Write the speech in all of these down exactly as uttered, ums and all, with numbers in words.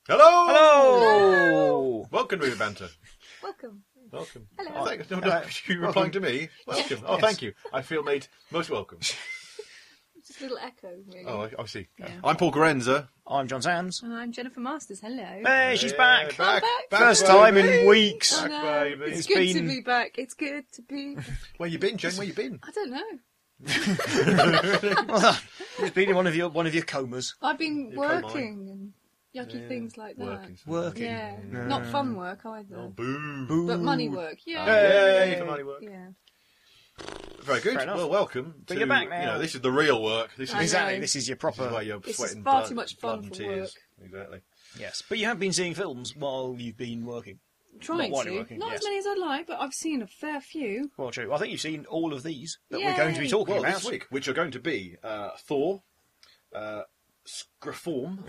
Hello! Hello! Welcome to Movie Banter. Welcome. Welcome. Hello. Oh, thank, no, no, Hello. you replying to me? Welcome. Oh, Yes. thank you. I feel made most welcome. Just a little echo, really. Oh, I, I see. Yeah. I'm Paul Garenza. I'm John Sands. And I'm Jennifer Masters. Hello. Hey, she's Yeah, back. back, back. back, First baby. time in weeks. Oh, Back, no. baby. It's, It's good been- to be back. It's good to be. Where you been, Jen? Where you been? I don't know. Well, She's been in one of your one of your comas. I've been You come working and yucky Yeah, things like that. Working. Working. Yeah. Yeah. Not fun work either. Oh, boo. Boo. But money work. Yeah. Yay Yay. for money work. Yeah. Very good. Fair enough. Well, welcome. But to, you're back now. You know, this is the real work. This is, I Exactly. know. This is your this is proper. where you're This is sweating far blood, too much blood fun and for tears. work. Exactly. Yes, but you have been seeing films while you've been working. Trying Not while to. you're working, Not yes. as many as I'd like, but I've seen a fair few. Well, true. I think you've seen all of these that we're going to be Yay. talking Well, about. this week, which are going to be uh, Thor, uh, Screform,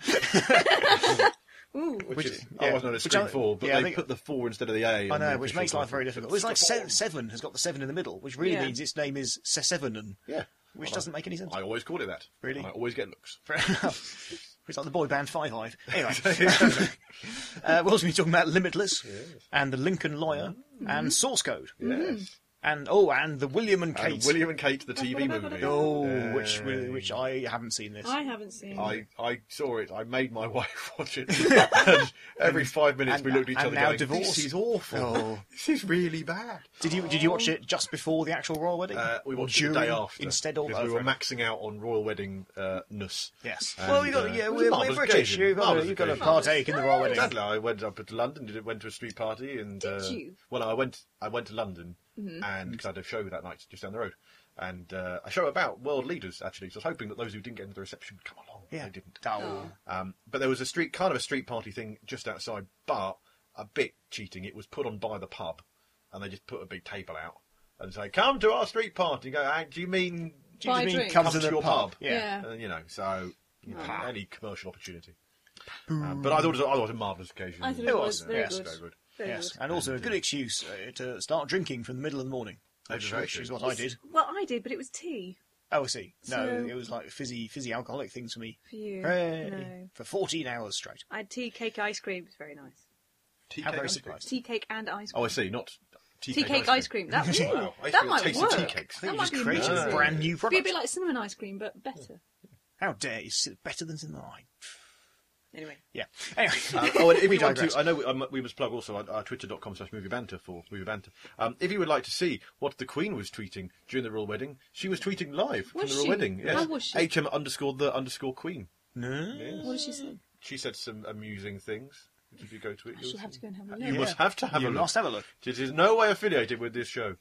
Ooh. which, Which- is yeah. I was known as Which Screen I- Four, but yeah, I they think- put the four instead of the A. I on know, the which official makes life title. very difficult. It's like Screform. se- Seven has got the seven in the middle, which really Yeah. means its name is Sesevenon, Yeah, which Well, doesn't make any sense. I always called it that. Really? I always get looks. Fair enough. It's like the boy band Five Live. Anyway, uh, we'll also be talking about Limitless and the Lincoln Lawyer and Source Code Yes. and oh, and the William and Kate. And William and Kate, the T V movie. Oh, Yeah. which which I haven't seen this. I haven't seen I, I saw it. I made my wife watch it. And every five minutes and- we looked at each and other now going, divorced. this is awful. Oh. This is really bad. Did you did you watch it just before the actual royal wedding? Uh, we Or watched it the day during after. instead of because we oh, were fair maxing out on royal wedding uh, ness. Yes. And, well, you got uh, yeah, it was a we're, we're marvellous British. occasion. You've got to, Marvellous you've got to occasion. partake in the royal wedding. Exactly. I went up to London. Did went to a street party, and Did uh, you? well, I went. I went to London, and because I had a show that night just down the road, and uh, a show about world leaders actually. So I was hoping that those who didn't get into the reception would come along. Yeah. They didn't. Oh. Um, but there was a street, kind of a street party thing just outside, but a bit cheating. It was put on by the pub, and they just put a big table out and say, "Come to our street party." You go, "Ah, do you mean Do you Buy mean drinks. come come to to the your pub? pub?" Yeah. Yeah. Uh, you know, so you know, Ah. any commercial opportunity. Um, but I thought it was, I thought it was a marvellous occasion. I thought it was, very yes, good. very good. Very Yes, good. and also a good excuse uh, to start drinking from the middle of the morning, which, Very which true. is what I did. Well, I did, but it was tea Oh, I see. No, So- it was like fizzy, fizzy alcoholic things for me. for you. Hey, No. for fourteen hours straight. I had tea, cake, ice cream. It was very nice. Tea How cake very ice cream. surprised. Tea, cake, and ice Oh, cream. I see. Not tea, tea, cake, ice cream. That, ooh, Wow. I that feel might taste work. of tea cakes. I think That you might just be created amazing. a brand new Be a product. bit like cinnamon ice cream, but better. How dare you? Sit better than in the line. Anyway. Yeah. Anyway. Uh, oh, and if We you want digress. to, I know we, um, we must plug also our, our twitter.com slash movie banter for movie banter. Um, if you would like to see what the Queen was tweeting during the royal wedding, she was tweeting live from Was the royal she? wedding. Yes. How was she? H M underscore the underscore Queen. No. What did she say? She said some amusing things. If you go to it, I you'll shall have see. to go and have a You look. must have to have you a look. must have a look. It is no way affiliated with this show.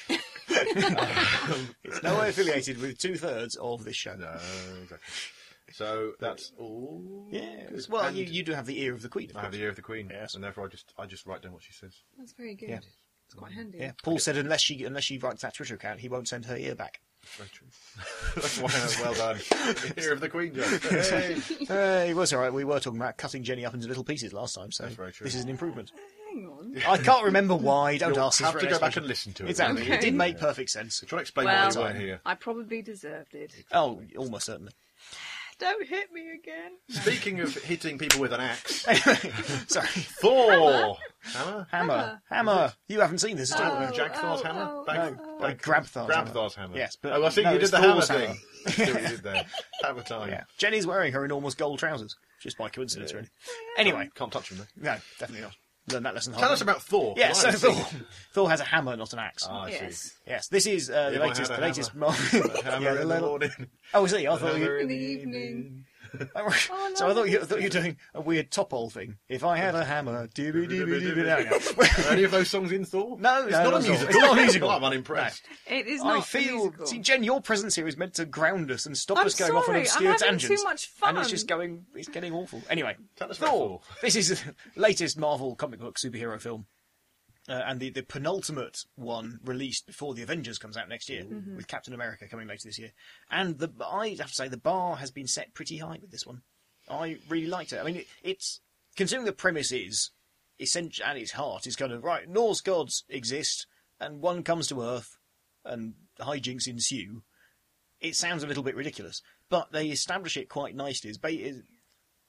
It's no way affiliated with two thirds of this show. No, exactly. So that's all. Yes. good. Well, And you, you do have the ear of the Queen. Of I have course. the ear of the Queen, Yes. and therefore I just I just write down what she says. That's very good. Yeah. It's quite handy. Yeah. Paul said unless she unless she writes that Twitter account, he won't send her ear back. Very true. That's why, well done. Ear of the Queen, Joe. Hey. Uh, it was all right. We were talking about cutting Jenny up into little pieces last time, so That's very true. this is an improvement. Hang on. I can't remember why. Don't You'll ask us have for to an go back explanation. and listen to it. Exactly. Okay. It did make perfect sense. Try to explain Well, why we weren't here. I probably deserved it. Oh, almost certainly. Don't hit me again. Speaking of hitting people with an axe, Sorry. Thor! Hammer? Hammer. Hammer. You haven't seen this at all. Oh, Jagthar's oh, hammer? oh, Bag- oh. Like Grabthar's hammer. Grabthar's hammer. Yes, but oh, I think no, you did it's the hammer Thor's thing. hammer. I see what you did there. Hammer time. Yeah. Jenny's wearing her enormous gold trousers, just by coincidence, really. Anyway, Can't touch them, though. no, definitely not. Learn that lesson hard. Tell us about Thor. Yeah, 'cause so I haven't Thor, seen it. Thor has a hammer, not an axe. Ah, I see. Yes. Yes, this is uh, the If I latest. had The a latest. hammer. Marvel. Hammer yeah, the in the little- morning. Oh, see, I thought Hammer you. In the the evening. Oh, so I thought you I thought you were doing a weird top hole thing. If I had a hammer, dooby dooby dooby. No, no. Are any of those songs in Thor? No, it's no, not not a at all. musical. It's not a musical. I'm unimpressed. It is I not feel. musical. See, Jen, your presence here is meant to ground us and stop I'm us going off on sorry, obscure I'm having tangents. too much fun. And it's just going. It's getting awful. Anyway, Tell us about Thor. Thor. This is the latest Marvel comic book superhero film. Uh, and the, the penultimate one released before the Avengers comes out next year, Mm-hmm. with Captain America coming later this year. And the I have to say the bar has been set pretty high with this one. I really liked it. I mean, it, it's considering the premise is essential at its heart is kind of right. Norse gods exist, and one comes to Earth, and hijinks ensue. It sounds a little bit ridiculous, but they establish it quite nicely. It's ba-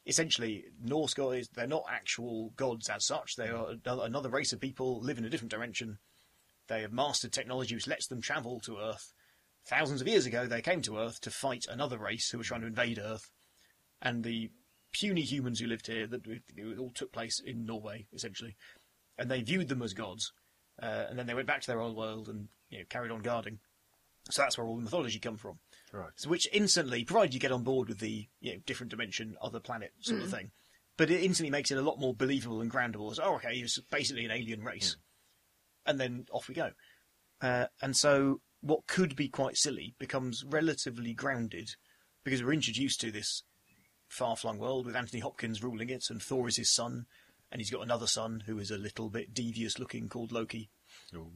essentially, Norse gods, they're not actual gods as such. They are another- another race of people, live in a different dimension. They have mastered technology which lets them travel to Earth. Thousands of years ago, they came to Earth to fight another race who were trying to invade Earth. And the puny humans who lived here, that it all took place in Norway, essentially. And they viewed them as gods. Uh, and then they went back to their old world and you know, carried on guarding. So that's where all the mythology come from. Right. So which instantly, provided you get on board with the you know, different dimension, other planet sort of thing, but it instantly makes it a lot more believable and groundable. As, oh, okay, it's basically an alien race. Mm. And then off we go. Uh, and so what could be quite silly becomes relatively grounded because we're introduced to this far-flung world with Anthony Hopkins ruling it, and Thor is his son, and he's got another son who is a little bit devious-looking called Loki. Ooh.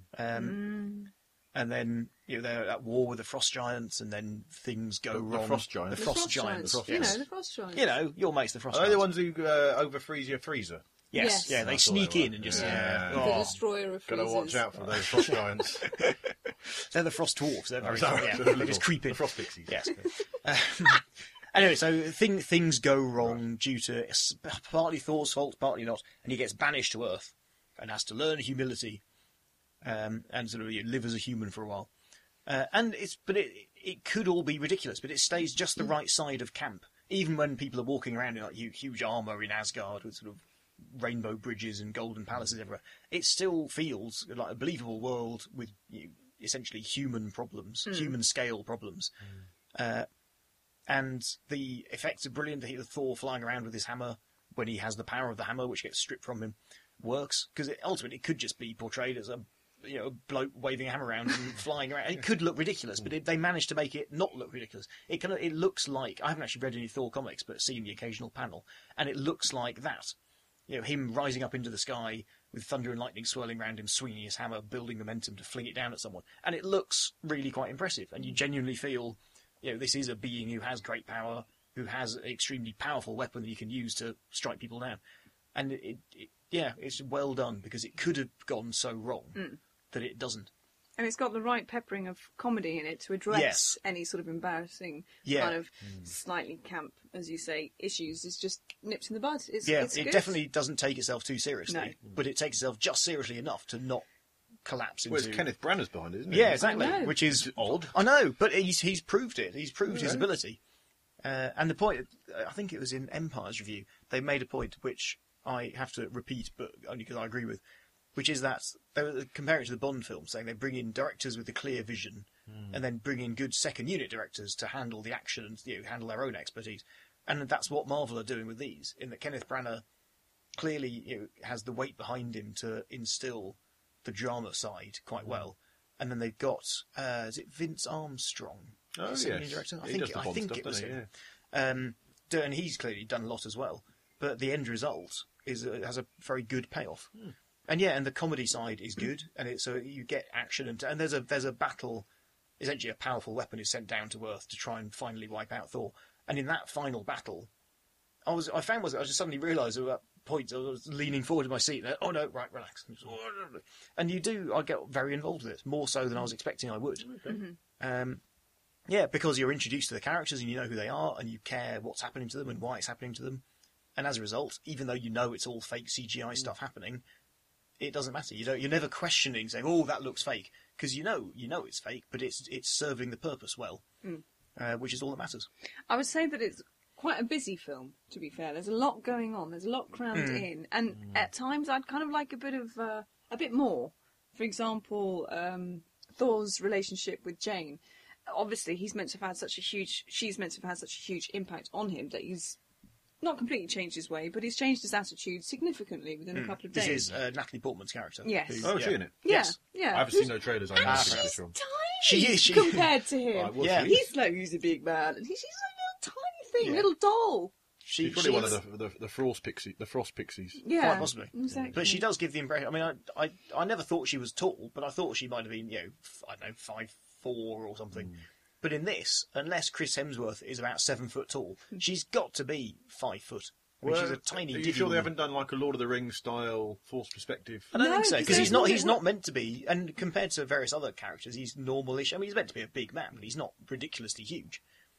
Um, Mm. And then you know they're at war with the frost giants, and then things go The- the wrong. frost giants? The The frost, giants. Frost You yes. know, the frost giants. You know, your mates, the frost Are they giants. the ones who uh, overfreeze your freezer? Yes, Yes. yeah, they That's all sneak they in were. and just Yeah. The oh, destroyer of freezers. Gotta watch out for those frost giants. they're the frost dwarfs. They're very Sorry, yeah, the they little- just creep in. The frost pixies. Yes. Um, anyway, so thing, things go wrong due to it's partly Thor's fault, partly not, and he gets banished to Earth and has to learn humility um, and sort of you know, live as a human for a while. Uh, and it's but it it could all be ridiculous, but it stays just the right side of camp. Even when people are walking around in like huge, huge armor in Asgard with sort of rainbow bridges and golden palaces everywhere, it still feels like a believable world with you know, essentially human problems, human scale problems. Uh, and the effects are brilliant. The Thor flying around with his hammer when he has the power of the hammer, which gets stripped from him, works because it, ultimately it could just be portrayed as a you know a bloke waving a hammer around and flying around. It could look ridiculous, but it, they managed to make it not look ridiculous. It kind of it looks like I haven't actually read any Thor comics, but seen the occasional panel, and it looks like that. You know, him rising up into the sky with thunder and lightning swirling around him, swinging his hammer, building momentum to fling it down at someone, and it looks really quite impressive. And you genuinely feel, you know, this is a being who has great power, who has an extremely powerful weapon that he can use to strike people down. And it, it yeah, it's well done because it could have gone so wrong Mm. that it doesn't. And it's got the right peppering of comedy in it to address Yes. any sort of embarrassing Yeah. kind of slightly camp, as you say, issues. It's just nipped in the bud. It's, Yeah, it's it good. definitely doesn't take itself too seriously, No. but it takes itself just seriously enough to not collapse into. Well, it's Kenneth Branagh's behind it, isn't it? Yeah, exactly. I know. Which is odd. I know, but he's he's proved it. He's proved his Yeah. ability. Uh, and the point, I think it was in Empire's review, they made a point which I have to repeat, but only because I agree with, which is that they were comparing it to the Bond film, saying they bring in directors with a clear vision, and then bring in good second unit directors to handle the action and you know, handle their own expertise. And that's what Marvel are doing with these, in that Kenneth Branagh clearly you know, has the weight behind him to instill the drama side quite well. And then they've got, uh, is it Vince Armstrong? Oh, the second yes. unit director? I He think, does the I Bond think stuff, it was doesn't he? him. Um, do- and he's clearly done a lot as well. But the end result is uh, has a very good payoff. Hmm. And yeah, and the comedy side is good, and it, so you get action, and, and there's a there's a battle. Essentially, a powerful weapon is sent down to Earth to try and finally wipe out Thor. And in that final battle, I was I found was I just suddenly realised at that point I was leaning forward in my seat. And, oh no, right, relax. And you do, I get very involved with it more so than I was expecting I would. Um, yeah, because you're introduced to the characters and you know who they are, and you care what's happening to them and why it's happening to them. And as a result, even though you know it's all fake C G I stuff happening, it doesn't matter. You don't. You're never questioning, saying, "Oh, that looks fake," because you know, you know it's fake, but it's it's serving the purpose well, Mm. uh, which is all that matters. I would say that it's quite a busy film, to be fair. There's a lot going on. There's a lot crammed Mm. in. And at times I'd kind of like a bit of, uh, a bit more. For example, um, Thor's relationship with Jane. Obviously, he's meant to have had such a huge, she's meant to have had such a huge impact on him that he's not completely changed his way, but he's changed his attitude significantly within a couple of This days. is uh, Natalie Portman's character. Yes. who's- Oh, is she yeah. in it? yeah, yes. yeah. I haven't Who's- seen no trailers. I and know Ah, she's she's this film. tiny She is, she- compared to him. Right, well, Yeah. she is. He's like, he's a big man, and he- she's a little tiny thing, Yeah. little doll. She, She's probably she one is- of the, the the frost pixie, the frost pixies. Yeah, Quite possibly. Exactly. But she does give the impression. I mean, I, I I never thought she was tall, but I thought she might have been, you know, f- I don't know, five four or something. But in this, unless Chris Hemsworth is about seven foot tall, she's got to be five foot. I mean, she's a tiny. Are you diddy sure they woman. haven't done like a Lord of the Rings style forced perspective? I don't No, think so because because he's there's not. no- He's not meant to be. And compared to various other characters, he's normalish. I mean, he's meant to be a big man, but he's not ridiculously huge.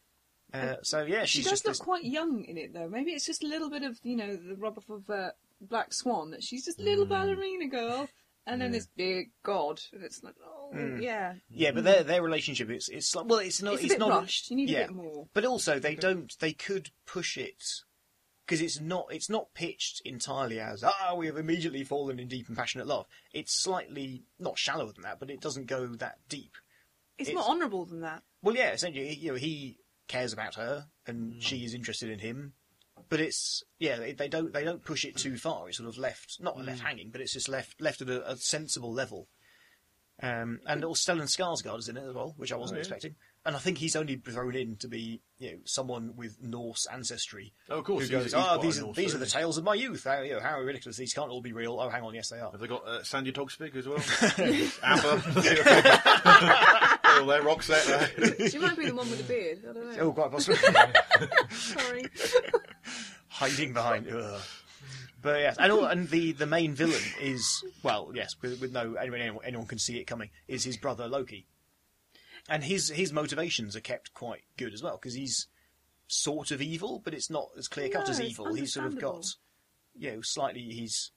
Uh, so yeah, She she's does just look this, quite young in it, though. Maybe it's just a little bit of, you know, the rub off of uh, Black Swan, that she's just a little ballerina girl, and then Yeah. this big god. And it's like, oh, yeah. yeah, but their their relationship is it's like well, it's not It's a it's bit not rushed. You need yeah. a bit more. But also, they don't. They could push it because it's not. It's not pitched entirely as ah, we have immediately fallen in deep and passionate love. It's slightly not shallower than that, but it doesn't go that deep. It's, It's- more honourable than that. Well, yeah, essentially, you know, he cares about her and she is interested in him. But it's yeah, they, they don't they don't push it too far. It's sort of left not left hanging, but it's just left left at a, a sensible level. Um, and also Stellan Skarsgård is in it as well, which I wasn't Oh, yeah. expecting. And I think he's only thrown in to be, you know, someone with Norse ancestry. Oh, of course, Who he's- goes, he's oh, quite these a are Norse, these are the isn't he? tales of my youth. How, you know, how ridiculous! These can't all be real. Oh, hang on, yes, they are. Have they got uh, Sandy Togsvig as well? Amber. All their rock set there. She might be the one with the beard. I don't know. Oh, quite possibly. Sorry. Hiding behind. Ugh. But yes, and, all, and the, the main villain is well, yes, with, with no anyone, anyone anyone can see it coming. Is his brother Loki, and his his motivations are kept quite good as well because he's sort of evil, but it's not as clear cut No, as it's evil. He's sort of got, understandable. you know, slightly. He's.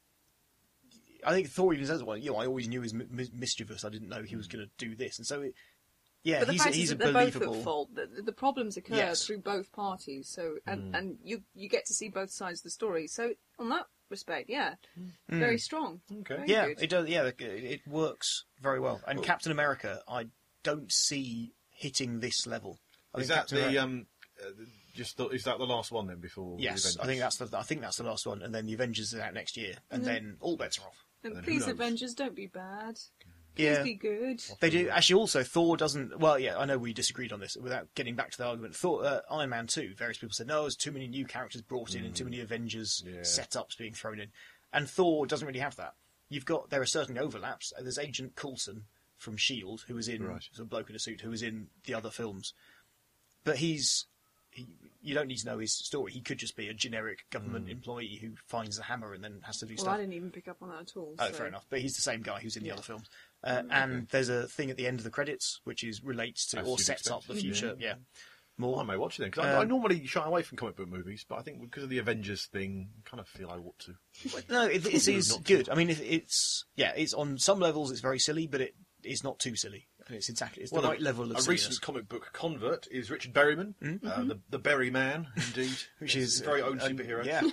I think Thor even says, "Well, you know, I always knew he was mi- mi- mischievous. I didn't know he was going to do this." And so, it, yeah, But the he's fact he's is a that they're both believable. at fault. The, the problems occur Yes. through both parties, so and, and you you get to see both sides of the story. So on that respect, yeah, very strong. Okay. Very Yeah, good. it does. Yeah, it- it works very well. And Captain America, I don't see hitting this level. I Is think that Captain the America- um? uh, Just the, is that the last one then before? the yes, I Avengers? think that's the I think that's the last one, and then the Avengers is out next year, and then all bets are off. And Then who please, knows? Avengers, don't be bad. Please Yeah, be good. they do. Actually, also Thor doesn't. Well, yeah, I know we disagreed on this. Without getting back to the argument, Thor, uh, Iron Man two. Various people said no, there's too many new characters brought in and too many Avengers Yeah. setups being thrown in, and Thor doesn't really have that. You've got there are certainly overlaps. There's Agent Coulson from Shield, who was in Right. sort of bloke in a suit, who was in the other films, but he's. He, you don't need to know his story. He could just be a generic government employee who finds the hammer and then has to do Well, stuff. I didn't even pick up on that at all. Oh, so- fair enough. But he's the same guy who's in the Yeah. other films. Uh, and there's a thing at the end of the credits which is relates to As or you'd sets up expect. the future. Yeah, Well, I more. may watch it then because I, I Um, normally shy away from comic book movies, but I think because of the Avengers thing, I kind of feel I ought to. No, it, it is Not good. I mean, it, it's yeah, it's on some levels it's very silly, but it is not too silly. And it's exactly it's the Well, right a, level of a silliness. recent comic book convert is Richard Berryman, uh, the the Berry Man, indeed, Which is his very own uh, superhero. Yeah,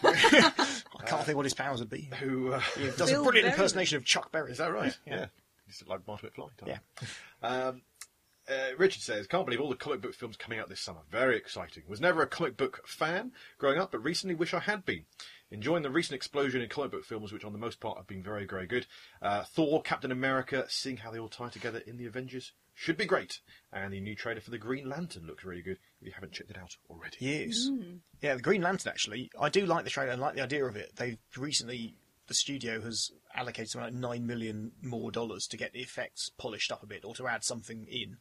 I can't think what his powers would be. Who uh, He does Bill a brilliant Berryman. impersonation of Chuck Berry. is that right? Yeah. Yeah, he's like Martin McFly. Yeah. Um, uh, Richard says, can't believe all the comic book films coming out this summer. Very exciting. Was never a comic book fan growing up, but recently wish I had been. Enjoying the recent explosion in comic book films, which on the most part have been very, very good. Uh, Thor, Captain America, seeing how they all tie together in the Avengers should be great. And the new trailer for the Green Lantern looks really good, if you haven't checked it out already. Yes. Yeah, the Green Lantern, actually. I do like the trailer and like the idea of it. They've recently, the studio has allocated something like nine million more dollars to get the effects polished up a bit or to add something in.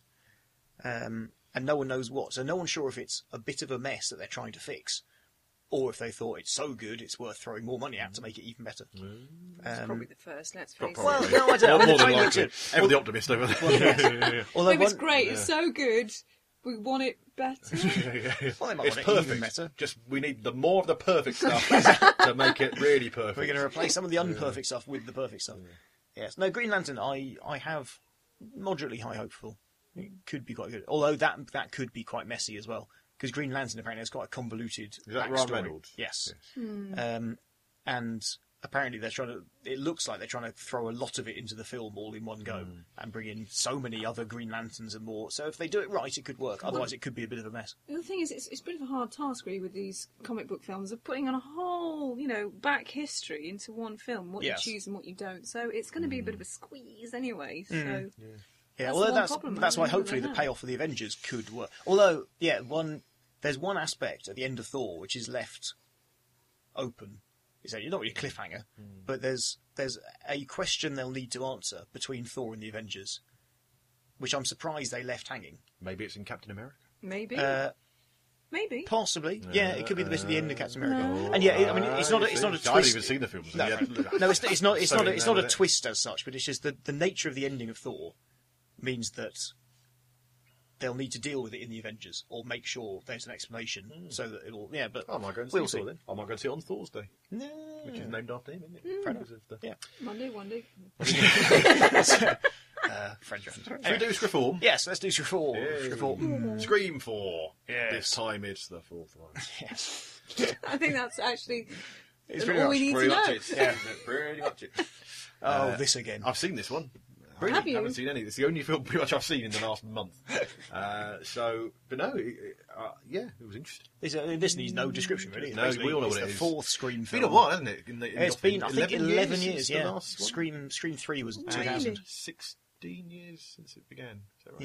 Um, and no one knows what. So no one's sure if it's a bit of a mess that they're trying to fix or if they thought it's so good it's worth throwing more money at to make it even better. It's Um, probably the first, let's face it. well, no, I don't know. I mean, More the than trailer looks likely. good. Ever the optimist over there. Although If it's one- great, it's so good, we want it better. Well, they might It's want it even perfect. better. Just we need the more of the perfect stuff to make it really perfect. We're going to replace some of the unperfect stuff with the perfect stuff. Yes. No, Green Lantern, I, I have moderately high hope for. It could be quite good. Although that that could be quite messy as well. Because Green Lantern apparently has quite a convoluted Is that Ryan backstory. Reynolds? Yes. Um, and apparently they're trying to... It looks like they're trying to throw a lot of it into the film all in one go and bring in so many other Green Lanterns and more. So if they do it right, it could work. Otherwise, it could be a bit of a mess. The thing is, it's, it's a bit of a hard task, really, with these comic book films of putting on a whole, you know, back history into one film, what Yes. you choose and what you don't. So it's going to be a bit of a squeeze anyway. So Yeah, That's although the one that's problem, that's I why don't know hopefully the now. payoff for the Avengers could work. Although, yeah, one there's one aspect at the end of Thor which is left open. It's a- not really a cliffhanger, but there's there's a question they'll need to answer between Thor and the Avengers, which I'm surprised they left hanging. Maybe it's in Captain America. maybe, Uh, maybe. possibly, yeah, it could be the bit at the end of Captain America. No. And yeah, it, I mean, it's not a, it's not a I haven't twist. even seen the films. No, Yeah. no, it's, it's not. It's So not. A, in it's there not a with it. twist as such, but it's just the the nature of the ending of Thor means that they'll need to deal with it in the Avengers or make sure there's an explanation so that it'll. Yeah, but I might go and we'll see see. Thor then. I might go and see it on Thor's Day, No. which is named after him, isn't it? Fair enough. Because of the- Yeah. Monday, one day. Uh, French reference. Should we Anyway. do Scream? Yes, let's do Scream. Yay. Scream. Scream four. Yes. This time it's the fourth one. Yes. I think that's actually It's all pretty much. we need Pretty to much know. it. Yeah. Pretty much it. Oh, Uh, this again. I've seen this one. Have I you? haven't seen any. It's the only film pretty much I've seen in the last month. Uh, so, but no, it, it, uh, yeah, it was interesting. This, uh, this needs no description, really. It's No, basically- we all know it's what it the is. fourth Scream It's film. been a while, hasn't it? In the, in It's the been, I office? think, eleven years. since the Yeah, last one? Scream, Scream Three was Really? two thousand. Sixteen years since it began. Is that right?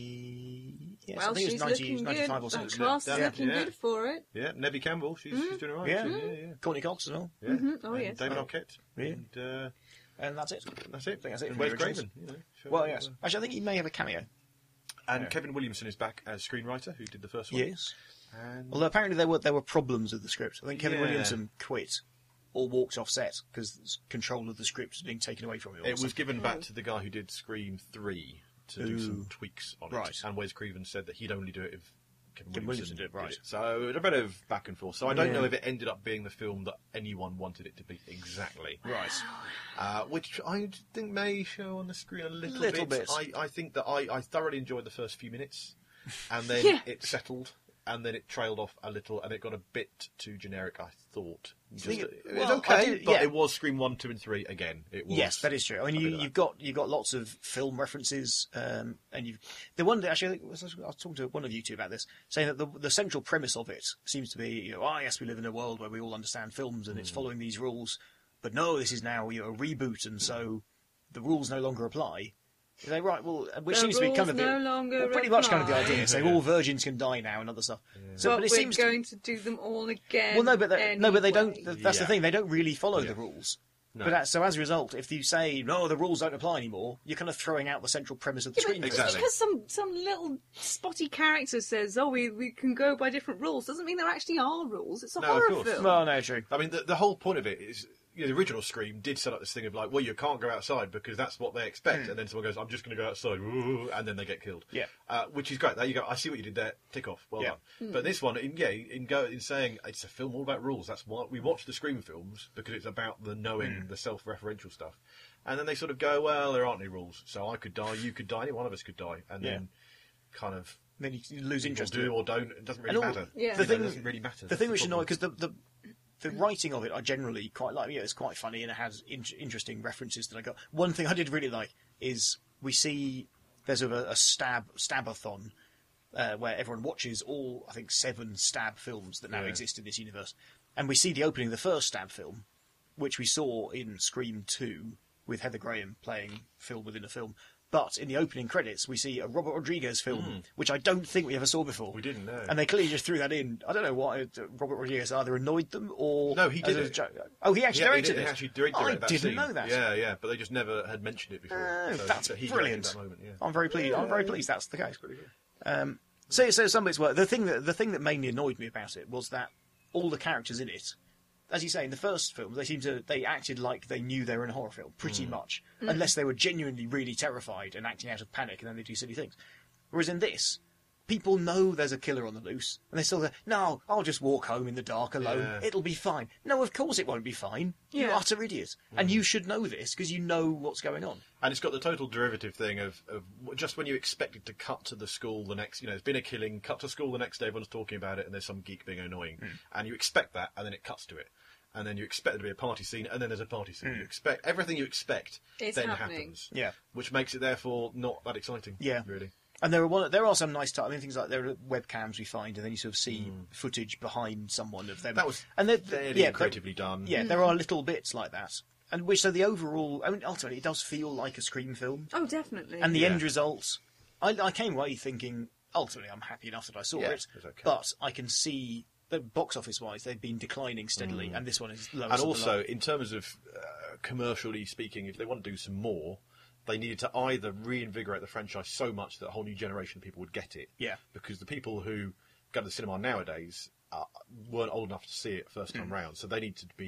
E- yes, I Well, think it she's was ninety, looking ninety-five good. or That something. class is Yeah. looking Yeah. good for it. Yeah, Nebby Campbell. She's, she's doing alright. Yeah. Yeah, yeah, yeah. Courtney Cox as well, yeah. Mhm. Oh, and yes. David Oh. Arquette. Yeah. And uh, and that's it. that's it. I think that's it And from Wes the originals. Craven. You know, so, Well, yes. uh, Actually, I think he may have a cameo. And Yeah. Kevin Williamson is back as screenwriter, who did the first one. Yes. And Although apparently there were there were problems with the script. I think Kevin Yeah. Williamson quit or walked off set because control of the script was being taken away from him. or it was something. given back to the guy who did Scream three to do Ooh. some tweaks on Right. it. And Wes Craven said that he'd only do it if Kevin, Kevin Williamson, Williamson did it, right. So it was a bit of back and forth. So I don't Yeah. know if it ended up being the film that anyone wanted it to be exactly. Right. Uh, which I think may show on the screen a little, Little bit. bit. I, I think that I, I thoroughly enjoyed the first few minutes, and then Yeah. it settled, and then it trailed off a little, and it got a bit too generic, I thought. Just, think it, it- was well, I okay, did- but yeah. it was Scream one, two, and three again. It was, Yes, that is true. I mean, a you, bit of you've that. got you've got lots of film references, um, and you've the one that actually I, think, I was I was talking to one of you two about this, saying that the the central premise of it seems to be, you know, oh yes, we live in a world where we all understand films and it's Hmm. following these rules, but no, this is now, you know, a reboot, and so the rules no longer apply. You're like, right, well, which The seems to be kind of rules the, no longer well, pretty much kind of the apply. idea. Saying all virgins can die now and other stuff. So, but but it we're seems to- going to do them all again. well, no, but they, no, but they don't. anyway. That's the Yeah. thing. They don't really follow Yeah. the rules. No. But that, so as a result, if you say no, the rules don't apply anymore, you're kind of throwing out the central premise of the Yeah, but screen. just Exactly. because some, some little spotty character says, oh, we, we can go by different rules, doesn't mean there actually are rules. It's a No, of horror course. film. Well, no, true. I mean, the, the whole point of it is, you know, the original Scream did set up this thing of like, well, you can't go outside because that's what they expect, and then someone goes, I'm just going to go outside, Ooh, and then they get killed. Yeah. uh, which is great. There you go. I see what you did there. Tick off. Well Yeah. done. But this one, in, yeah, in go in saying it's a film all about rules. That's why we watch the Scream films, because it's about the knowing, the self-referential stuff. And then they sort of go, well, there aren't any rules, so I could die, you could die, any one of us could die, and Yeah. then kind of Then you you lose people interest. do in it. or don't. It doesn't really And all- matter. Yeah. You The know, thing- it doesn't really matter. The That's thing which problem. annoys because the, the the writing of it I generally quite like. Yeah, it's quite funny and it has in- interesting references that I got. One thing I did really like is we see there's a, a stab stabathon uh, where everyone watches all I think seven stab films that now Yeah. exist in this universe, and we see the opening of the first stab film, which we saw in Scream two with Heather Graham playing film within a film. But in the opening credits, we see a Robert Rodriguez film, which I don't think we ever saw before. We didn't, no. And they clearly just threw that in. I don't know why uh, Robert Rodriguez either annoyed them or... No, he as did a it. joke. Oh, he actually Yeah, he directed did- it? he actually directed I that didn't scene. know that. Yeah, yeah, but they just never had mentioned it before. Oh, So that's he directed brilliant. That moment, yeah. I'm very pleased. I'm very pleased that's the case. Um, so, so some bits were... The thing, that, the thing that mainly annoyed me about it was that all the characters in it, as you say, in the first film, they seemed to... They acted like they knew they were in a horror film, pretty Hmm. much. Unless they were genuinely really terrified and acting out of panic, and then they do silly things. Whereas in this... People know there's a killer on the loose, and they still go, no, I'll just walk home in the dark alone. Yeah. It'll be fine. No, of course it won't be fine. You Yeah. utter idiot. And you should know this, because you know what's going on. And it's got the total derivative thing of, of just when you expect it to cut to the school the next, you know, there's been a killing, cut to school the next day, everyone's talking about it, and there's some geek being annoying. And you expect that, and then it cuts to it. And then you expect there to be a party scene, and then there's a party scene. You expect everything you expect It's then happening. happens. Yeah. Which makes it therefore not that exciting. Yeah. Really. And there are one, there are some nice t- I mean, things like there are webcams we find, and then you sort of see footage behind someone of them. That was and they're- fairly yeah, creatively done. Yeah, there are little bits like that, and which so the overall. I mean, ultimately, it does feel like a Scream film, Oh, definitely. and the Yeah. end result. I, I came away thinking, ultimately, I'm happy enough that I saw Yeah, it, it was okay. but I can see that box office wise, they've been declining steadily, and this one is lowest And of the also, lot. in terms of uh, commercially speaking, if they want to do some more, they needed to either reinvigorate the franchise so much that a whole new generation of people would get it. Yeah. Because the people who go to the cinema nowadays uh, weren't old enough to see it first Hmm. time round, so they need to be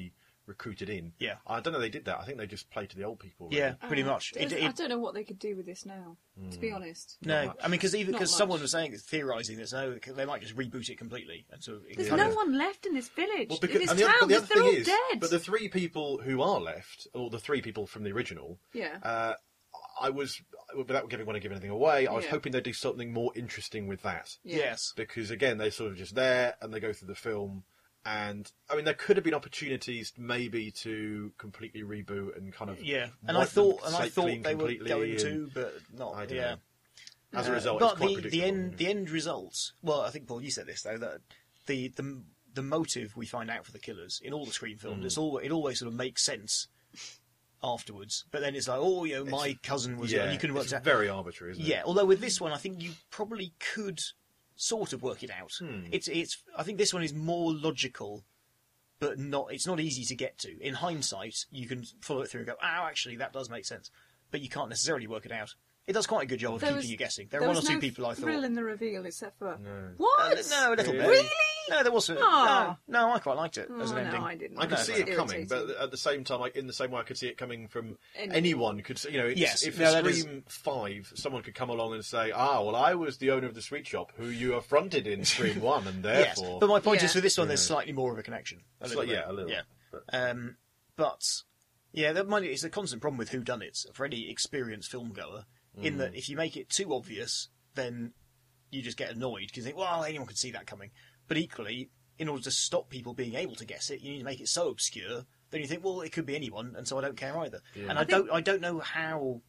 recruited in. Yeah. I don't know they did that. I think they just played to the old people. Really. Yeah, pretty Uh, much. there's- It- I it- don't know what they could do with this now, to be honest. no, much. I mean, because even Not because much. someone was saying, theorising that oh, they might just reboot it completely, and so it There's kind no of- one left in this village, Well, in because, this and the, town, other, but the because other they're all thing is, dead. but the three people who are left, or the three people from the original, Yeah. uh, I was, without giving want to give anything away, I was Yeah. hoping they'd do something more interesting with that. Yeah. yes, Because again, they're sort of just there and they go through the film. And I mean, there could have been opportunities maybe to completely reboot and kind of yeah, and I wipe them thought and I slate thought clean they were completely going and- to, but not. I don't yeah. know. As a Uh, result, but it's quite the, predictable. the end the end results. Well, I think Paul, you said this though that the the the motive we find out for the killers in all the Scream films, Mm. it's all it always sort of makes sense afterwards. But then it's like, oh, you know, my cousin was, yeah, and you can work it's it out. very arbitrary, isn't it? Yeah, although with this one, I think you probably could sort of work it out. Hmm. It's it's. I think this one is more logical, but not. It's not easy to get to. In hindsight, you can follow it through and go, "Oh, actually, that does make sense," but you can't necessarily work it out. It does quite a good job of There keeping was- you guessing. There, There are one was or two no people I thrill thought. in the reveal, except for No. what? Uh, no, a little bit. Really? No, there wasn't. Ah. No, no, I quite liked it Oh, as an no, ending. I didn't. I could No, see no. it coming, but Irritating. at the same time, like in the same way, I could see it coming from Anyone. anyone. Could see- you know, it's, Yes, if no, for that is- Scream Five, someone could come along and say, "Ah, well, I was the owner of the sweet shop who you affronted in Scream One, and Yes, therefore." but my point Yeah. is for this one, Yeah. there's slightly more of a connection. A It's little like- bit. yeah, a little. Yeah. But- Um, but yeah, that might, it's a constant problem with whodunits for any experienced film goer. In Mm. that, if you make it too obvious, then you just get annoyed because you think, well, anyone could see that coming. But equally, in order to stop people being able to guess it, you need to make it so obscure. Then you think, well, it could be anyone, and so I don't care either. Yeah. And I I, think- don't, I don't know how.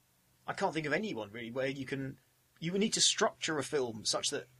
I can't think of anyone really where you can. You would need to structure a film such that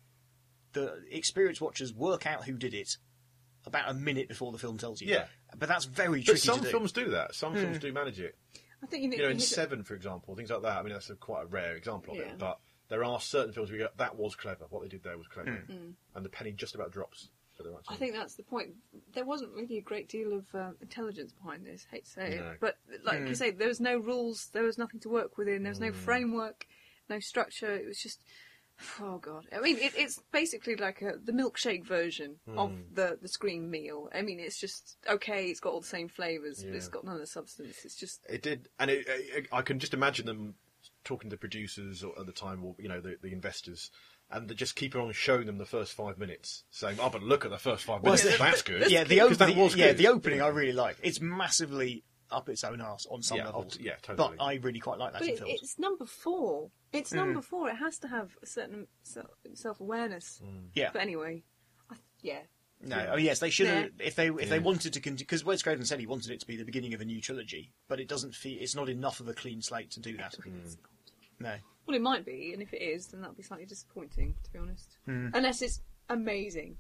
the experienced watchers work out who did it about a minute before the film tells you. Yeah. But that's very But tricky some to do. films do that. Some films do manage it. I think you, need, You know, in need to- Seven, for example, things like that. I mean, that's a, quite a rare example of Yeah. it. But there are certain films where you go, that was clever. What they did there was clever, Mm. and the penny just about drops for the right I time. think that's the point. There wasn't really a great deal of uh, intelligence behind this. Hate to say No. it, but like you say, there was no rules. There was nothing to work within. There was no framework, no structure. It was just, oh god. I mean, it, it's basically like a, the milkshake version of the the Scream meal. I mean, it's just okay. It's got all the same flavors, but Yeah. it's got none of the substance. It's just It did, and it, it, I can just imagine them talking to the producers or, at the time, or you know, the, the investors, and they just keep on showing them the first five minutes, saying, "Oh, but look at the first five Well, minutes. yeah, that's good." Yeah, the, 'Cause op- that the, was yeah, good. the opening I really like. It's massively up its own arse on some Yeah, levels. oh, yeah, totally. But I really quite like that But in it, films. it's number four. It's number four. It has to have a certain self awareness. Yeah. But anyway, I, yeah. No, Yeah. oh yes, they should have. Yeah. If they if they Yeah. wanted to continue, because Wes Craven said he wanted it to be the beginning of a new trilogy, but it doesn't feel it's not enough of a clean slate to do that. It's not. No. Well, it might be, and if it is, then that'll be slightly disappointing, to be honest. Hmm. Unless it's amazing.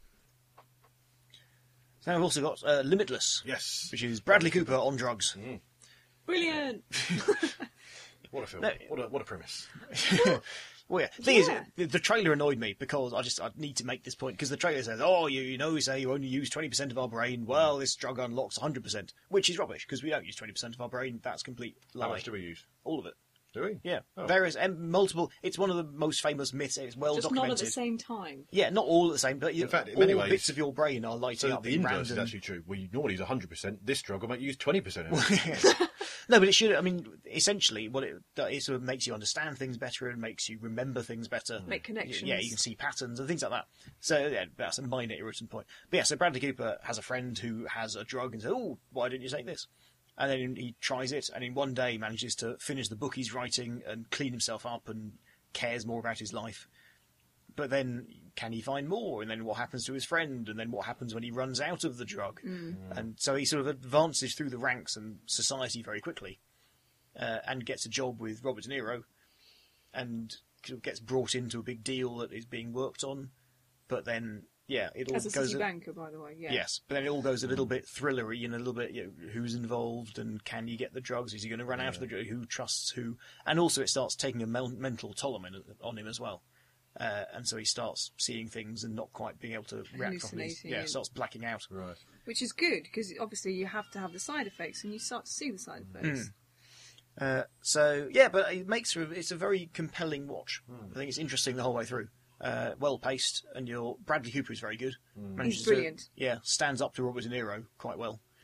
So we've also got uh, Limitless, Yes. which is Bradley Cooper on drugs. Brilliant! What a film. No. What a what a premise. Well, yeah. The thing Yeah. is, the, the trailer annoyed me because I just I need to make this point because the trailer says, "Oh, you you know, we say you only use twenty percent of our brain. Well, this drug unlocks one hundred percent," which is rubbish because we don't use twenty percent of our brain. That's complete lie. How much do we use? All of it. Do we? Yeah, Oh. various and multiple. It's one of the most famous myths. It's well Just documented. not at the same time. Yeah, not all at the same, but you, In fact, in all many ways- bits of your brain are lighting So up the in inverse is random. actually true. Well, you normally use one hundred percent. This drug will make you use twenty percent of it. No, but it should. I mean, essentially, what it does it sort of makes you understand things better and makes you remember things better. Make connections. Yeah, you can see patterns and things like that. So yeah, that's a minor irritant point. But yeah, so Bradley Cooper has a friend who has a drug and says, "Oh, why didn't you take this?" And then he tries it, and in one day manages to finish the book he's writing and clean himself up and cares more about his life. But then, can he find more? And then what happens to his friend? And then what happens when he runs out of the drug? And so he sort of advances through the ranks and society very quickly, uh, and gets a job with Robert De Niro, and sort of gets brought into a big deal that is being worked on. But then, yeah, it all As a goes. city a- banker, by the way. Yeah. Yes, but then it all goes a little bit thrillery and a little bit, you know, who's involved and can he get the drugs? Is he going to run out of the drugs? Who trusts who? And also it starts taking a mel- mental toll on him, on him as well. Uh, and so he starts seeing things and not quite being able to react properly. Hallucinating Yeah, and- starts blacking out. Right. Which is good, because obviously you have to have the side effects, and you start to see the side effects. Uh, so yeah, but it makes for it's a very compelling watch. I think it's interesting the whole way through. Uh, well paced, and your Bradley Cooper is very good. Manages He's to- brilliant. yeah, stands up to Robert De Niro quite well.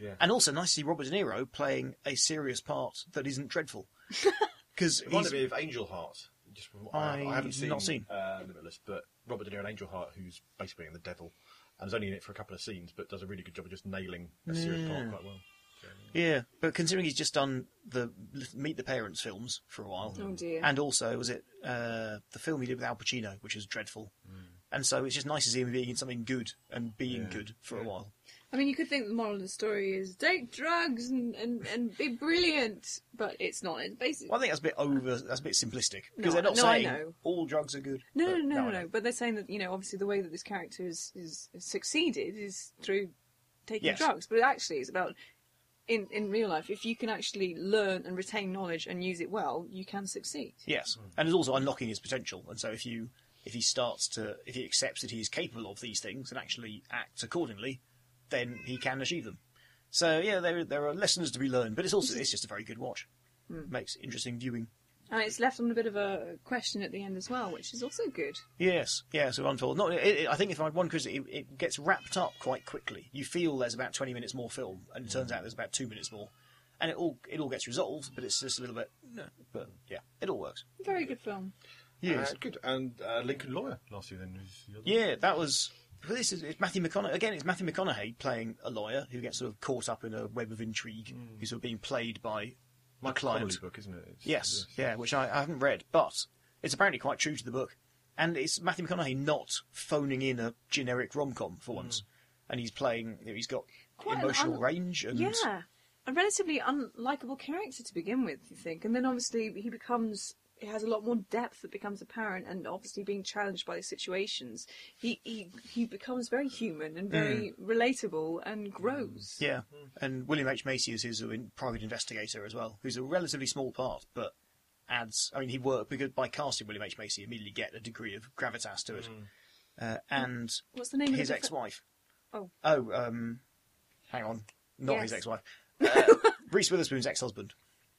Yeah. And also nice to see Robert De Niro playing a serious part that isn't dreadful. Because It reminded me of Angel Heart. Just from, I, I haven't I've seen, not seen. Uh, Limitless, but Robert De Niro in Angel Heart, who's basically in the devil, and is only in it for a couple of scenes, but does a really good job of just nailing a serious part quite well. So, Yeah, but considering he's just done the Meet the Parents films for a while, Oh dear. and also was it uh, the film he did with Al Pacino, which was dreadful, and so it's just nice to see him being in something good and being Yeah. good for a while. I mean, you could think the moral of the story is take drugs and, and, and be brilliant, but it's not. It's basically Well, I think that's a bit over. That's a bit simplistic because No, they're not no, I saying know. all drugs are good. no, but no, no, no, I no. know. But they're saying that, you know, obviously the way that this character is, is, is succeeded is through taking Yes. drugs. But actually, it's about in in real life. If you can actually learn and retain knowledge and use it well, you can succeed. Yes, and it's also unlocking his potential. And so if you if he starts to if he accepts that he is capable of these things and actually acts accordingly, then he can achieve them. So yeah, there there are lessons to be learned, but it's also it's just a very good watch. Makes interesting viewing. And it's left on a bit of a question at the end as well, which is also good. Yes, yeah. So untold. Not, it, it, I think if I had one criticism, it, it gets wrapped up quite quickly. You feel there's about twenty minutes more film, and it turns out there's about two minutes more, and it all it all gets resolved, but it's just a little bit. No, but yeah, it all works. Very good film. Yes. Uh, good. And uh, Lincoln Lawyer last year then. Was the other Yeah, that was. Well, this is it's Matthew McConaughey again. It's Matthew McConaughey playing a lawyer who gets sort of caught up in a web of intrigue. Who's sort of being played by My a client. Connolly book, isn't it? It's, Yes, yeah, which I, I haven't read, but it's apparently quite true to the book, and it's Matthew McConaughey not phoning in a generic rom com for once, and he's playing. You know, he's got Quite an emotional un- range, and Yeah, a relatively unlikable character to begin with, you think, and then obviously he becomes. He has a lot more depth that becomes apparent, and obviously being challenged by the situations, he he, he becomes very human and very relatable and grows. yeah, and William H Macy is his uh, in- private investigator as well, who's a relatively small part, but adds. I mean, he worked because by casting William H Macy, you immediately get a degree of gravitas to it, uh, and What's the name his of the ex-wife. Oh. oh, um, hang on, not Yes. his ex-wife. Uh, Reese Witherspoon's ex-husband.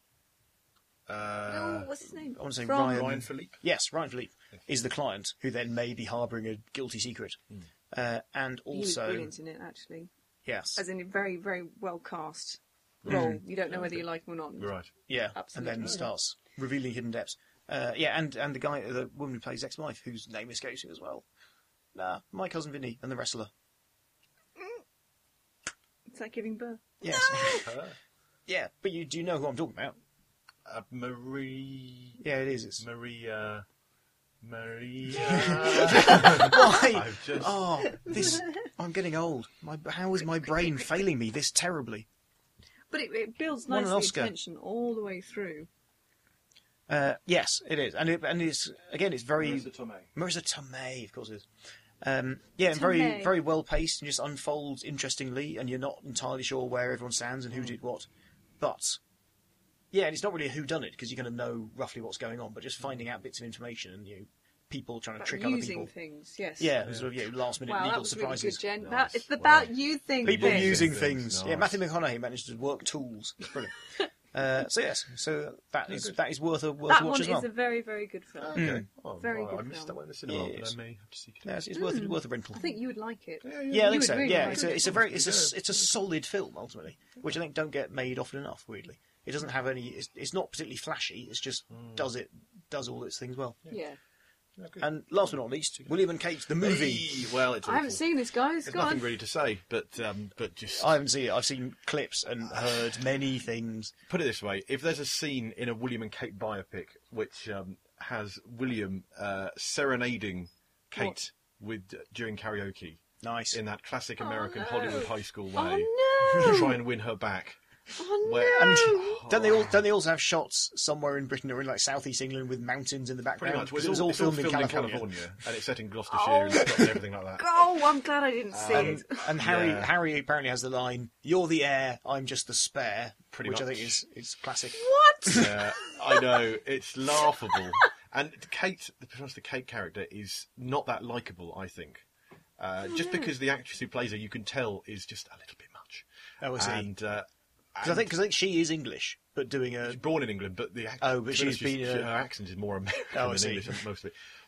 Uh, oh, what's his name? I want to say From- Ryan. Ryan Philippe. Yes, Ryan Philippe is the client who then may be harbouring a guilty secret, uh, and He was also brilliant in it, actually. yes, As in a very, very well cast role. You don't know whether you like him or not. Right. yeah, Absolutely. and then starts revealing hidden depths. Uh, yeah, and and the guy, the woman who plays ex-wife, whose name escapes me as well. Nah, My Cousin Vinny and the wrestler. It's like giving birth. Yes, Uh, yeah, but you do you know who I'm talking about? uh, Marie. Yeah, it is. It's Maria. Maria. why? I've just. Oh, this I'm getting old. My how is my brain failing me this terribly? But it, it builds Won an nicely Oscar. tension all the way through. Uh, yes, it is, and it, and it's again, it's very Marissa Tomei. Marissa Tomei, of course, it is. Um, yeah, and very Tomei. very well paced and just unfolds interestingly, and you're not entirely sure where everyone stands and who did what. But yeah, and it's not really a whodunit because you kind of know roughly what's going on, but just finding out bits of information and you know, people trying to About trick other using people. things, yes. Yeah, sort of you know, last minute Wow, that legal was surprises. really good, Jen. Nice. About, it's Wow. about using People things. using Things, things. nice. Yeah, Matthew McConaughey managed to work tools. It's brilliant. uh, so yes, so that is that is worth a worth That a watch one as well. is a very, very good film. Okay. Oh, Very right, good I missed film. that one in the cinema, Yes. but I may have to seek it Yeah, out. it's, it's worth worth a rental. I think you would like it. Yeah, Yeah, I You think would so. really Yeah, like it's it. a, it's a very it's a Yeah. it's a solid film ultimately, which I think don't get made often enough. Weirdly, it doesn't have any. It's, it's not particularly flashy. It's just does it does all its things well. Yeah. Yeah, good. And last but not least, William and Kate the movie. Hey, well, it's I haven't awful. seen this, guys. There's Go nothing on. really to say, but um, but just I haven't seen it. I've seen clips and heard many things. put it this way: if there's a scene in a William and Kate biopic which um, has William uh, serenading Kate with during karaoke Nice. in that classic Oh, American no. Hollywood high school way Oh, to no. try and win her back. Oh, no. Where- And don't they all don't they also have shots somewhere in Britain or in like southeast England with mountains in the Pretty background? much, Because it's it was all it's all filmed, in California. and it's set in Gloucestershire Oh. and stuff and everything like that. Oh, I'm glad I didn't see And, it. and Harry Yeah. Harry apparently has the line, "You're the heir, I'm just the spare," Pretty which I much. think is is classic. What? Yeah, I know, it's laughable. And Kate, the the Kate character is not that likeable, I think. Uh, just because the actress who plays her, you can tell, is just a little bit much. Oh, I see. And, uh, Because I think because I think she is English, but doing a she's born in England, but the accent, Oh, but to be honest, she's been, she- uh, her accent is more American Oh, I than see. English mostly.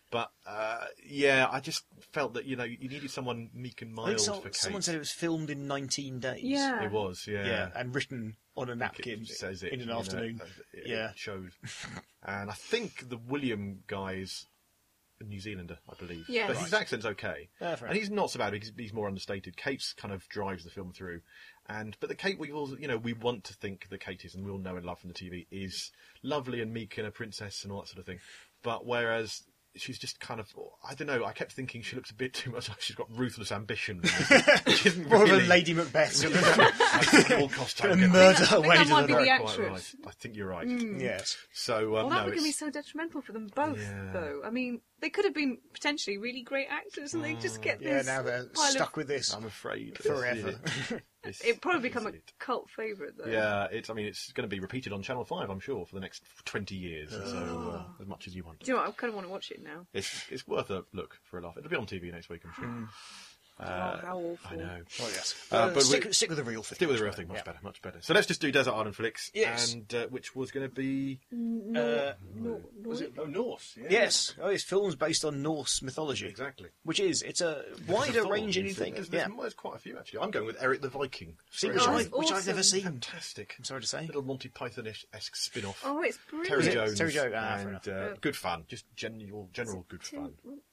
But uh, yeah, I just felt that you know you needed someone meek and I think mild so- for Kate. someone said it was filmed in nineteen days. Yeah. It was, yeah. Yeah, and written on a napkin It says it in an you know, afternoon. it, Yeah. it showed. And I think the William guy is a New Zealander, I believe. Yes. But his Right. accent's okay. Yeah, fair And he's not so bad because he's more understated. Kate's kind of drives the film through. And but the Kate we all you know, we want to think that Kate is, and we all know and love from the T V, is lovely and meek and a princess and all that sort of thing. But whereas she's just kind of, I don't know, I kept thinking she looks a bit too much like she's got ruthless ambition. Which isn't More really. of a Lady Macbeth. I think at all costs I'm Gonna gonna- murder I her think way that to might the be top. the Quite actress. right. I think you're right. Yes. So um, Well, that no, would going to be it's, so detrimental for them both, Yeah. though. I mean, they could have been potentially really great actors, and they just get Yeah, this now they're pile stuck of... with this I'm afraid forever. This It'd probably is become a it. cult favourite, though. Yeah, it's. I mean, it's going to be repeated on Channel Five, I'm sure, for the next twenty years. So uh, as much as you want. Do you know what? I kind of want to watch it now. It's it's worth a look for a laugh. It'll be on T V next week, I'm sure. oh, how awful. I know. Oh, yes. Uh, Uh, but stick, we- stick with the real thing. Stick with the real thing, much Yeah. better, much better. So let's just do Desert Island Flicks, Yes. and uh, which was going to be No, Uh, no, no. was it oh, Norse? Yeah. Yes. Oh, it's films based on Norse mythology. Exactly. Which is, it's a wider Thor, range than you see. think. There's, Yeah. there's, there's quite a few actually. I'm going with Eric the Viking. See, Very which, Oh, I, nice. it's which I've never awesome. seen. Fantastic. I'm sorry to say. Little Monty Python-esque spin-off. Oh, it's brilliant. Terry Is it? Jones. Terry Jones, ah, fair and enough. uh, good fun. Just general, general good Tim- fun.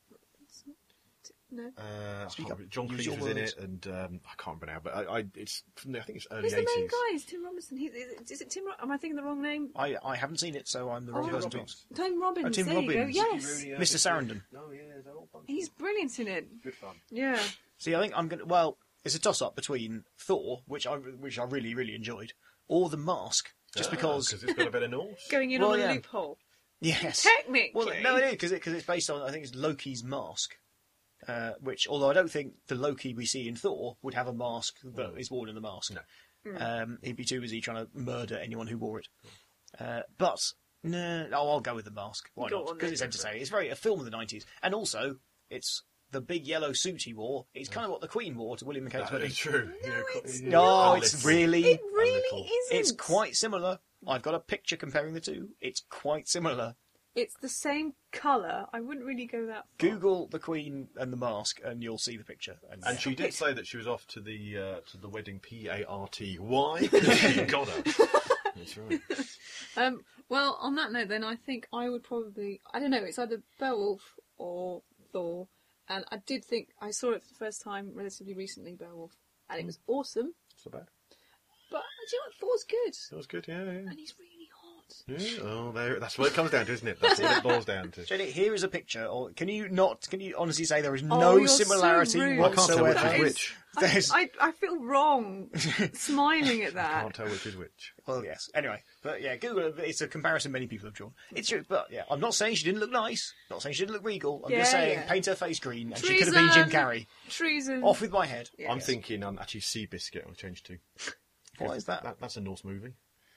No. Uh, I Speak can't up. remember- John Use Cleese your was in words. it, and um, I can't remember now. But I, I, it's from the, I think it's early Who's the main eighties. guy? Is Tim Robinson? He, is, is it Tim? Ro- Am I thinking the wrong name? I, I haven't seen it, so I'm the wrong Oh, person to Robbins. ask. Tim Robbins. Oh, Tim there you go. Robbins. Yes. Mister Sarandon. No, yeah, they're all bunch. He's brilliant in it. Good fun. Yeah. See, I think I'm going to... Well, it's a toss-up between Thor, which I, which I really, really enjoyed, or The Mask, just because... because it's got a bit of Norse. Going in Well, on a yeah. loophole. Yes. Technically. Well, no, it is, because it, 'cause it's based on, I think it's Loki's mask. Uh, which, although I don't think the Loki we see in Thor would have a mask that is worn in the mask. No. Um, he'd be too busy trying to murder anyone who wore it. Uh, but, no, oh, I'll go with the mask. Why Go not? on Because then. it's entertaining. It's very a film of the nineties. And also, it's the big yellow suit he wore. It's kind of what the Queen wore to William and Kate's That wedding. is true. No, Yeah, it's quite- No, a it's little. really... It really little. isn't. It's quite similar. I've got a picture comparing the two. It's quite similar. It's the same colour. I wouldn't really go that far. Google the Queen and the mask, and you'll see the picture. And, And she did say that she was off to the uh, to the wedding P A R T. Why? Because she got her. That's right. Um, well, on that note, then I think I would probably I don't know. It's either Beowulf or Thor, and I did think I saw it for the first time relatively recently, Beowulf, and it was awesome. So bad. But do you know what? Thor's good, That was good. Yeah, yeah. and he's really hot. yeah. Oh, there. That's what it comes down to, isn't it? That's what it boils down to. Jenny, here is a picture. Or can you not? Can you honestly say there is Oh, no you're so similarity rude. I can't tell which whatsoever? is That is- which. There's- I, I, I feel wrong smiling at I that. can't tell which is which. Well, yes. Anyway, but yeah, Google it. It's a comparison many people have drawn. It's true, but yeah, I'm not saying she didn't look nice. Not saying she didn't look regal. I'm just Yeah, saying yeah. paint her face green, and she could have been Jim Treason. Carrey. Treason. Off with my head. Yeah. I'm thinking um, actually Seabiscuit I'll change to. Why is that? that? That's a Norse movie.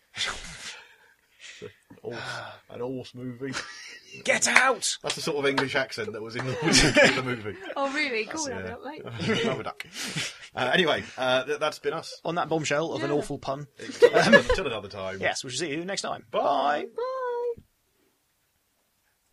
an, horse, an horse movie. Get out! That's the sort of English accent that was in the, in the movie. Oh, really? Cool. Yeah. That, mate. Rubber duck. Uh, anyway, uh, th- that's been us. On that bombshell of an Yeah. awful pun. Until another time. Yes, we'll see you next time. Bye. Bye.